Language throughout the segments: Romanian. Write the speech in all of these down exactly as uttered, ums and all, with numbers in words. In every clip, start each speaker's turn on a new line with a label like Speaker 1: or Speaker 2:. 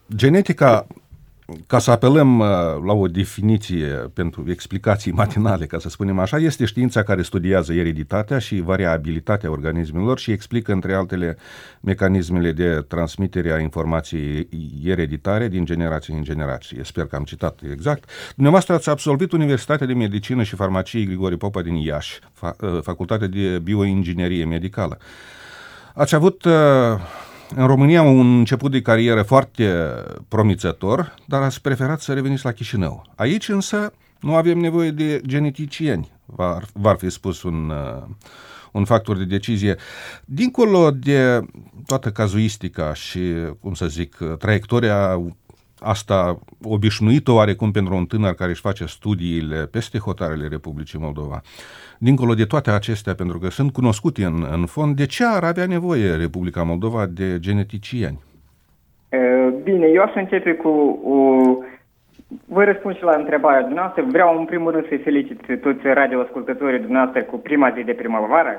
Speaker 1: genetica, ca să apelăm la o definiție pentru explicații matinale, ca să spunem așa, este știința care studiază ereditatea și variabilitatea organismelor și explică, între altele, mecanismele de transmitere a informației ereditare din generație în generație. Sper că am citat exact. Dumneavoastră ați absolvit Universitatea de Medicină și Farmacie Grigore Popa din Iași, Facultatea de Bioinginerie Medicală. Ați avut în România un început de carieră foarte promițător, dar ați preferat să reveniți la Chișinău. Aici însă nu avem nevoie de geneticieni, v-ar, v-ar fi spus un, un factor de decizie. Dincolo de toată cazuistica și, cum să zic, traiectoria asta obișnuită oarecum pentru un tânăr care își face studiile peste hotarele Republicii Moldova, dincolo de toate acestea, pentru că sunt cunoscute în, în fond, de ce ar avea nevoie Republica Moldova de geneticieni?
Speaker 2: Bine, eu aș începe cu o... Voi răspund și la întrebarea dumneavoastră. Vreau în primul rând să-i felicit toți radioascultătorii dumneavoastră cu prima zi de primăvară.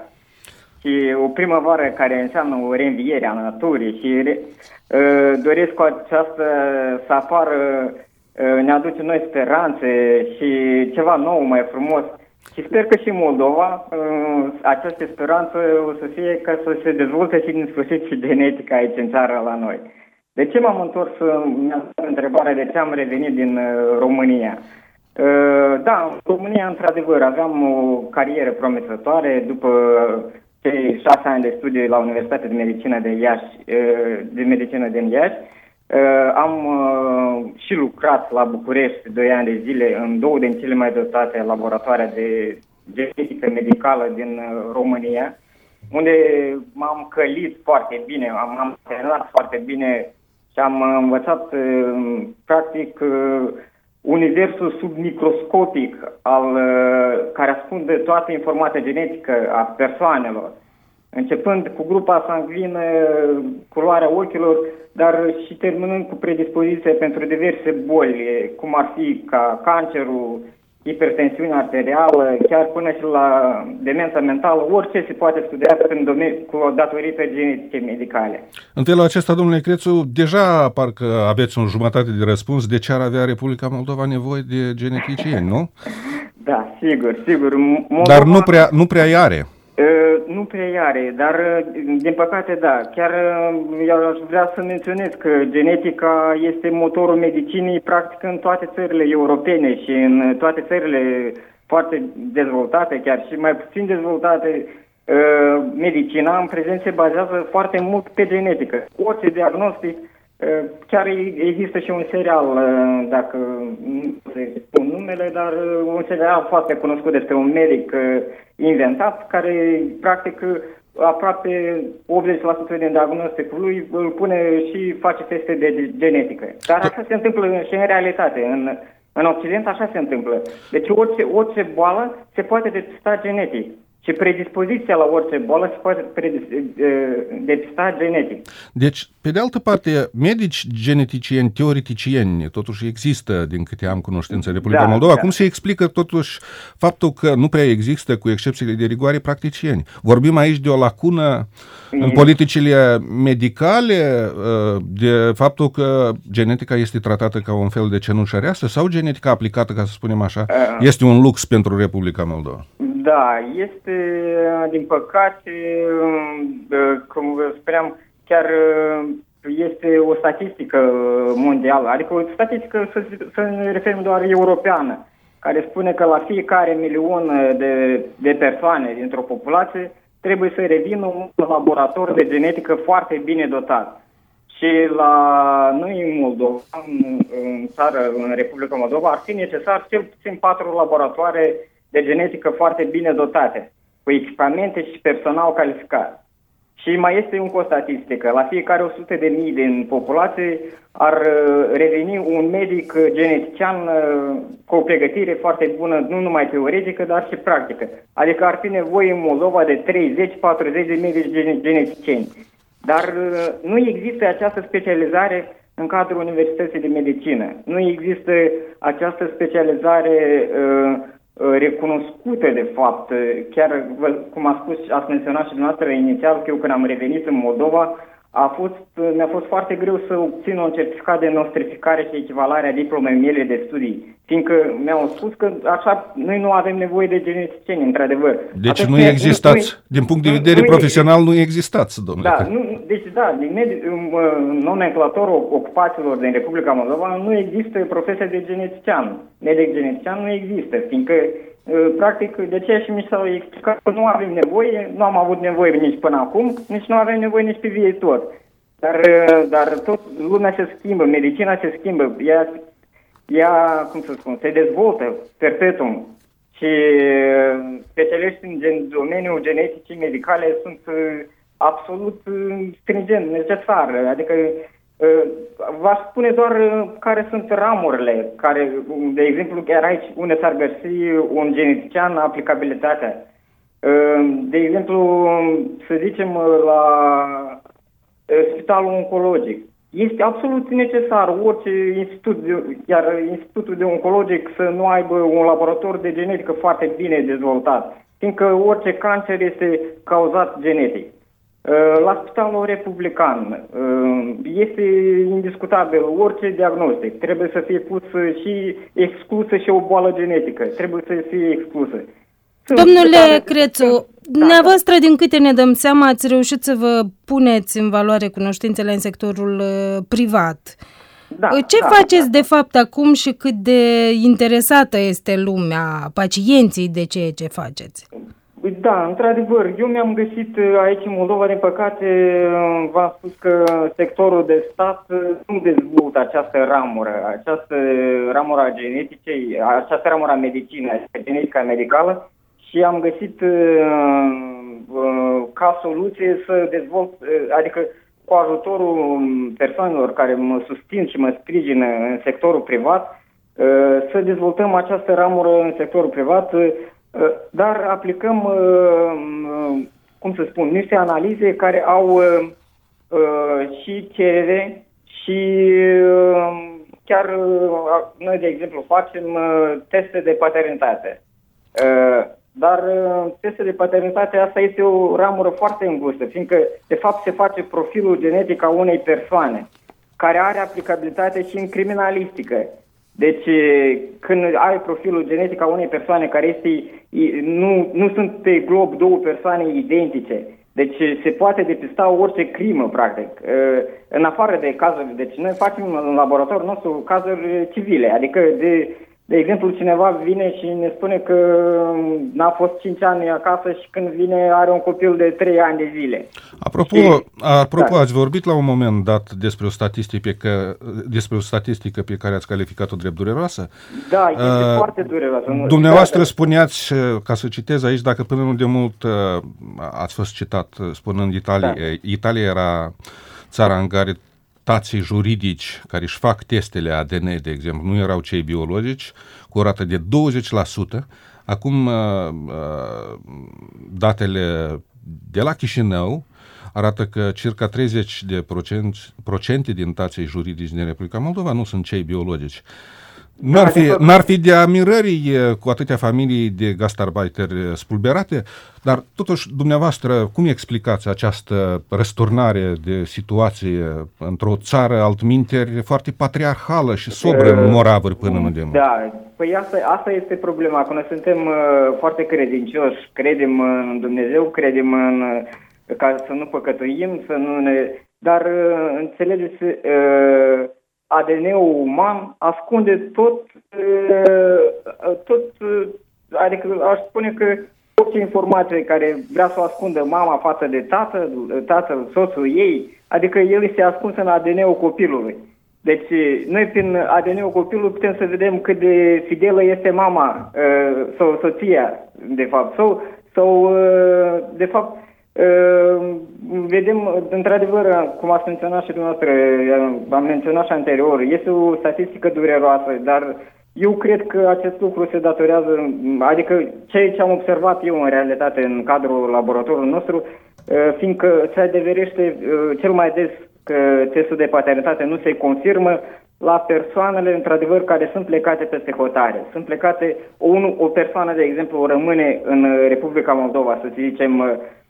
Speaker 2: Și o primăvară care înseamnă o reînviere a naturii și re, uh, doresc cu aceasta să apară, uh, ne aduce noi speranțe și ceva nou, mai frumos. Și sper că și Moldova, uh, această speranță o să fie ca să se dezvolte și în sfârșit și genetica aici în țară la noi. De ce m-am întors, mi-a dat întrebarea de ce am revenit din uh, România? Uh, da, în România, într-adevăr, aveam o carieră promițătoare după cei șase ani de studii la Universitatea de Medicină de Iași, de Medicină din Iași. Am și lucrat la București doi ani de zile în două din cele mai dotate laboratoare de genetică medicală din România, unde m-am călit foarte bine, am, am terminat foarte bine și am învățat practic universul submicroscopic al, care ascunde toată informația genetică a persoanelor, începând cu grupa sanguină, culoarea ochilor, dar și terminând cu predispoziție pentru diverse boli, cum ar fi ca cancerul, hipertensiunea arterială, chiar până și la demența mentală, orice se poate studia în domeniu, cu datorită geneticii medicale.
Speaker 1: În felul acesta, domnule Crețu, deja parcă aveți un jumătate de răspuns de ce ar avea Republica Moldova nevoie de geneticieni, nu?
Speaker 2: Da, sigur, sigur. Moldova...
Speaker 1: Dar nu prea, nu prea are.
Speaker 2: Uh, nu prea are, dar din păcate da. Chiar eu aș vrea să menționez că genetica este motorul medicinii practic în toate țările europene și în toate țările foarte dezvoltate, chiar și mai puțin dezvoltate. Uh, medicina în prezent se bazează foarte mult pe genetică. Orice diagnostic, uh, chiar există și un serial, uh, dacă nu se spun numele, dar uh, un serial foarte cunoscut despre un medic uh, inventat, care practic aproape optzeci la sută din diagnosticul lui îl pune și face teste de genetică. Dar așa se întâmplă și în realitate. În, în Occident așa se întâmplă. Deci orice, orice boală se poate depista genetic. Și predispoziția la orice boală se poate depista genetic.
Speaker 1: Deci, pe de altă parte, medici geneticieni, teoreticieni, totuși există, din câte am cunoștință, în Republica da, Moldova. Da. Cum se explică totuși faptul că nu prea există, cu excepțiile de rigoare, practicieni? Vorbim aici de o lacună în politicile medicale, de faptul că genetica este tratată ca un fel de cenușăreasă sau genetica aplicată, ca să spunem așa, este un lux pentru Republica Moldova?
Speaker 2: Da, este, din păcate, cum vă spuneam, chiar este o statistică mondială, adică o statistică, să, să ne referim doar europeană, care spune că la fiecare milion de, de persoane dintr-o populație trebuie să revină un laborator de genetică foarte bine dotat. Și la noi în Moldova, în, în țară, în Republica Moldova, ar fi necesar cel puțin patru laboratoare de genetică foarte bine dotate, cu echipamente și personal calificat. Și mai este încă o statistică. La fiecare o sută de mii din populație ar reveni un medic genetician cu o pregătire foarte bună, nu numai teoretică, dar și practică. Adică ar fi nevoie în Moldova de treizeci patruzeci de medici geneticieni. Dar nu există această specializare în cadrul Universității de Medicină. Nu există această specializare uh, recunoscută, de fapt. Chiar, cum a spus, ați menționat și dumneavoastră inițial, că eu când am revenit în Moldova, a fost, mi-a fost foarte greu să obțin un certificat de nostrificare și echivalare a diplomei mele de studii, fiindcă mi-au spus că așa noi nu avem nevoie de geneticieni, într-ador.
Speaker 1: Deci Atunci, nu existați, nu, din punct de vedere nu, profesional nu existați, domnule.
Speaker 2: Da, nu, deci da, din nomenclatorul ocupațiilor din Republica Moldova nu există profesia de genetician. Medic genetician nu există, fiindcă practic, de aceea și mi s-au explicat că nu avem nevoie, nu am avut nevoie nici până acum, nici nu avem nevoie nici pe viitor. Dar, dar tot lumea se schimbă, medicina se schimbă, ea, ea, cum să spun, se dezvoltă perpetuum și specialiști în gen, domeniul geneticii medicale sunt absolut stringent, necesar, adică v-aș spune doar care sunt ramurile, care, de exemplu, chiar aici unde s-ar găsi un genetician, aplicabilitatea. De exemplu, să zicem, la spitalul oncologic. Este absolut necesar orice institut, iar institutul de oncologic să nu aibă un laborator de genetică foarte bine dezvoltat, fiindcă orice cancer este cauzat genetic. La Spitalul Republican este indiscutabil orice diagnostic. Trebuie să fie pus și exclusă și o boală genetică. Trebuie să fie exclusă.
Speaker 3: Domnule Crețu, dumneavoastră, din câte ne dăm seama, ați reușit să vă puneți în valoare cunoștințele în sectorul privat.
Speaker 2: Da,
Speaker 3: Ce
Speaker 2: da,
Speaker 3: faceți
Speaker 2: da.
Speaker 3: de fapt acum și cât de interesată este lumea, pacienții, de ceea ce faceți?
Speaker 2: Da, într-adevăr, eu mi-am găsit aici în Moldova, din păcate, v-am spus că sectorul de stat nu dezvoltă această ramură, această ramură a geneticei, această ramură a medicinei, genetica medicală, și am găsit ca soluție să dezvolt, adică cu ajutorul persoanelor care mă susțin și mă sprijină în sectorul privat, să dezvoltăm această ramură în sectorul privat, dar aplicăm, cum să spun, niște analize care au și cerere și chiar noi, de exemplu, facem teste de paternitate. Dar testul de paternitate, asta este o ramură foarte îngustă, fiindcă, de fapt, se face profilul genetic a unei persoane, care are aplicabilitate și în criminalistică. Deci, când ai profilul genetic a unei persoane care este, nu, nu sunt pe glob două persoane identice, deci se poate depista orice crimă, practic, în afară de cazuri. Deci noi facem în laboratorul nostru cazuri civile, adică de... De exemplu, cineva vine și ne spune că n-a fost cinci ani acasă și când vine are un copil de trei ani de zile.
Speaker 1: Apropo, și, apropo da. Ați vorbit la un moment dat despre o statistică, că, despre o statistică pe care ați calificat-o drept dureroasă.
Speaker 2: Da, este uh, foarte dureroasă.
Speaker 1: Dumneavoastră spuneați, ca să citez aici, dacă până nu de mult uh, ați fost citat spunând Italia, da. Italia era țara în care tații juridici care își fac testele A D N, de exemplu, nu erau cei biologici, cu o rată de douăzeci la sută. Acum, datele de la Chișinău arată că circa treizeci de procente din tații juridici din Republica Moldova nu sunt cei biologici. N-ar fi, n-ar fi de amirării cu atâtea familii de gastarbeiteri spulberate, dar totuși, dumneavoastră, cum explicați această răsturnare de situație într-o țară altminteri foarte patriarhală și sobră în moravuri până nu de mult?
Speaker 2: Da, păi asta, asta este problema, că noi suntem uh, foarte credincioși, credem în Dumnezeu, credem în, uh, ca să nu păcătuim, să nu ne... Dar, uh, înțelegeți... Uh, A D N-ul uman ascunde tot, tot, adică aș spune că orice informație care vrea să o ascundă mama față de tatăl, tatăl, soțul ei, adică el este ascuns în A D N-ul copilului. Deci noi prin A D N-ul copilului putem să vedem cât de fidelă este mama sau soția, de fapt, sau, sau de fapt, Uh, vedem, într-adevăr, cum ați menționat și dumneavoastră, am menționat și anterior, este o statistică dureroasă, dar eu cred că acest lucru se datorează, adică ceea ce am observat eu în realitate în cadrul laboratorului nostru, uh, fiindcă se adeverește uh, cel mai des că testul de paternitate nu se confirmă la persoanele, într-adevăr, care sunt plecate peste hotare. Sunt plecate, o, o persoană, de exemplu, rămâne în Republica Moldova, să zicem,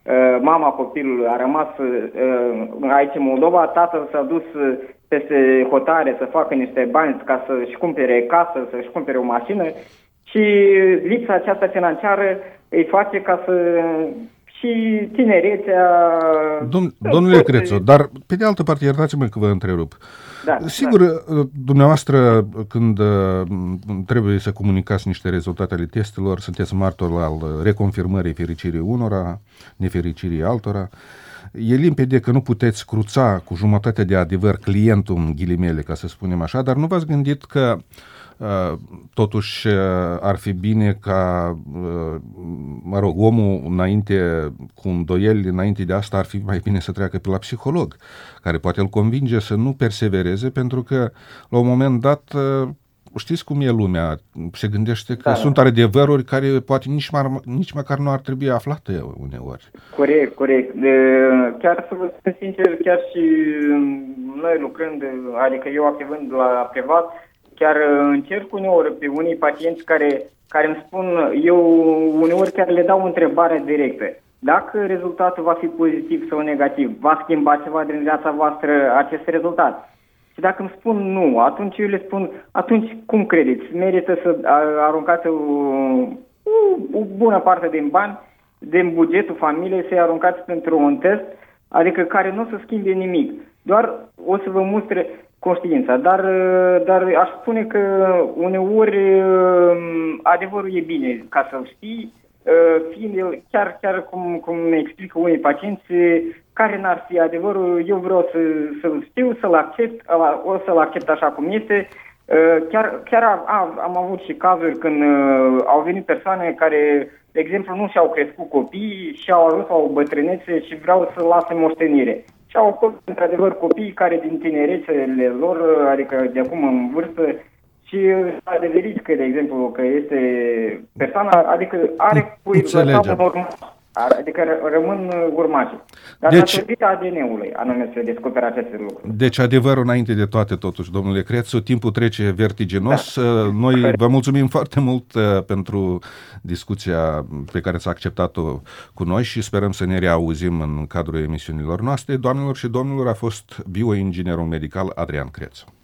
Speaker 2: mama copilului a rămas aici în Moldova, tatăl s-a dus peste hotare să facă niște bani ca să-și cumpere casă, să-și cumpere o mașină și lipsa aceasta financiară îi face ca să... și tinerețea...
Speaker 1: Dom- domnule Crețu, dar pe de altă parte, iertați-mă că vă întrerup. Da, Sigur, da. Dumneavoastră, când trebuie să comunicați niște rezultate ale testelor, sunteți martor al reconfirmării fericirii unora, nefericirii altora. E limpede că nu puteți cruța cu jumătate de adevăr clientul, în ghilimele, ca să spunem așa, dar nu v-ați gândit că totuși ar fi bine ca, mă rog, omul înainte, cu îndoieli, înainte de asta ar fi mai bine să treacă pe la psiholog, care poate îl convinge să nu persevereze, pentru că la un moment dat, știți cum e lumea, se gândește că da. sunt adevăruri care poate nici, mar, nici măcar nu ar trebui aflate uneori.
Speaker 2: Corect, corect. De, chiar să vă spun sincer, chiar și noi lucrând, adică eu activând la privat, chiar încerc uneori pe unii pacienți care, care îmi spun, eu uneori chiar le dau o întrebare directă. Dacă rezultatul va fi pozitiv sau negativ, va schimba ceva din viața voastră acest rezultat? Și dacă îmi spun nu, atunci eu le spun, atunci cum credeți? Merită să aruncați o, o bună parte din bani, din bugetul familiei, să-i aruncați pentru un test, adică care nu o să schimbe nimic. Doar o să vă mustre conștiința, dar, dar aș spune că uneori adevărul e bine ca să-l știi, fiind el, chiar, chiar cum, cum ne explică unii pacienți, care n-ar fi adevărul, eu vreau să, să-l știu, să-l accept, o să-l accept așa cum este. Chiar, chiar a, am avut și cazuri când au venit persoane care, de exemplu, nu și-au crescut copii și au ajuns la o bătrânețe și vreau să lase moștenire. Și au fost, într-adevăr, copii care din tinerețele lor, adică de acum în vârstă, și a adeverit că, de exemplu, că este persoana, adică are cui lăsa un urmaș, adică rămân urmași. Dar deci, datorită A D N-ului anume se descoperă aceste lucruri.
Speaker 1: Deci adevărul înainte de toate, totuși, domnule Crețu, timpul trece vertiginos. Da. Noi vă mulțumim foarte mult pentru discuția pe care s-a acceptat-o cu noi și sperăm să ne reauzim în cadrul emisiunilor noastre. Doamnelor și domnilor, a fost bioinginerul medical Adrian Crețu.